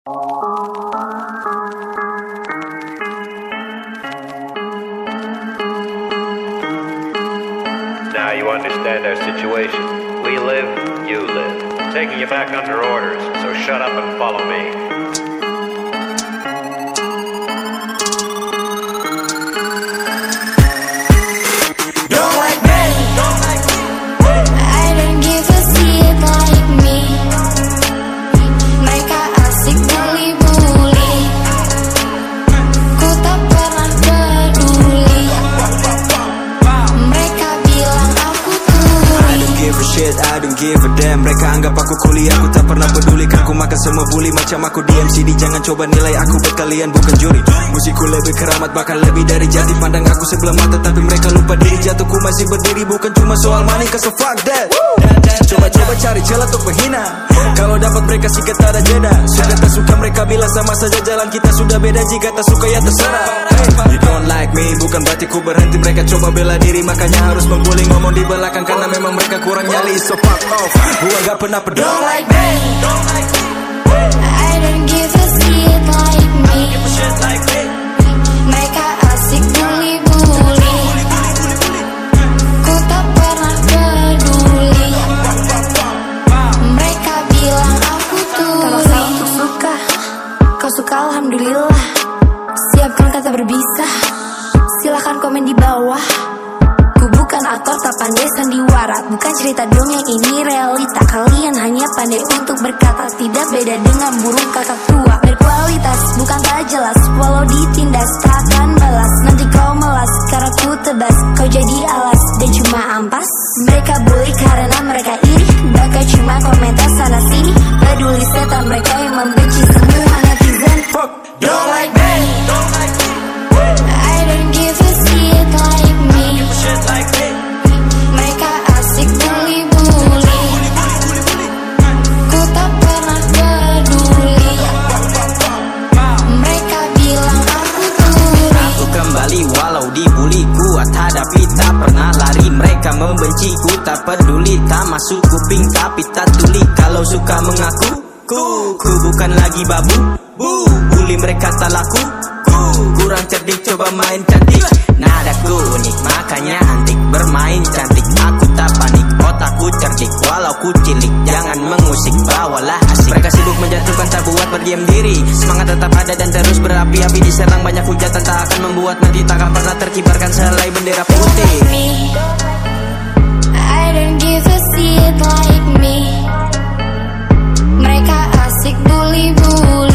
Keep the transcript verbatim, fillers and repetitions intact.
Now you understand our situation. We live, you live. Taking you back under orders, so shut up and follow me. I don't give a damn. Mereka anggap aku kuliah, aku tak pernah peduli. Kan ku makan semua bully macam aku di M C D. Jangan coba nilai aku buat kalian, bukan juri. Musikku lebih keramat, bahkan lebih dari jati. Pandang aku sebelah mata, tapi mereka lupa diri. Jatuhku masih berdiri, bukan cuma soal money, cause so fuck that. Coba-coba cari celah untuk menghina. Kalau dapat mereka sikat tak ada jeda. Suka tak suka mereka bilang sama saja, jalan kita sudah beda. Jika tak suka ya terserah. You don't like me, bukan berarti ku berhenti. Mereka coba bela diri, makanya harus membuli. Ngomong di belakang karena memang mereka kurang nyali. So fuck off, gua gak pernah peduli. Don't like me, don't like me. I don't give a shit like me. Shit like me. Mereka asik bully-bully. Ku tak pernah peduli. Mereka bilang aku tuli. Kalau aku suka, kau suka alhamdulillah. Siapkan kata berbisa, silahkan komen di bawah. Ku bukan aktor tak pandai sandiwara, bukan cerita dongeng ini realita. Kalian hanya pandai untuk berkata, tidak beda dengan burung kakak tua. Berkualitas bukan tak jelas, walau ditindas tak akan balas. Nanti kau melas karena ku tebas, kau jadi alas dan cuma ampas. Mereka bully karena mereka iri, bahkan cuma komentar sana sini. Peduli setan mereka yang membenci semua netizen. Fuck, don't like me, don't like me. I don't give a shit like me. Shit like me. Mereka asik bully-bully. Ku tak pernah peduli. Mereka bilang aku tuli. Aku kembali walau dibully, kuat hadapi tak pernah lari. Mereka membenci ku tak peduli, tak masuk kuping tapi tak tuli. Kalau suka mengaku ku, ku bukan lagi babu. Bu, bully mereka tak laku. Kurang cerdik coba main cantik. Nadaku unik makanya antik, bermain cantik aku tak panik. Otakku cerdik walau ku cilik, jangan mengusik bawalah asik. Mereka sibuk menjatuhkan tak buat berdiam diri. Semangat tetap ada dan terus berapi-api. Diserang banyak hujatan tak akan membuat mati. Takkan pernah terkibarkan selai bendera putih. I don't give a shit like me. Mereka asik bully-bully.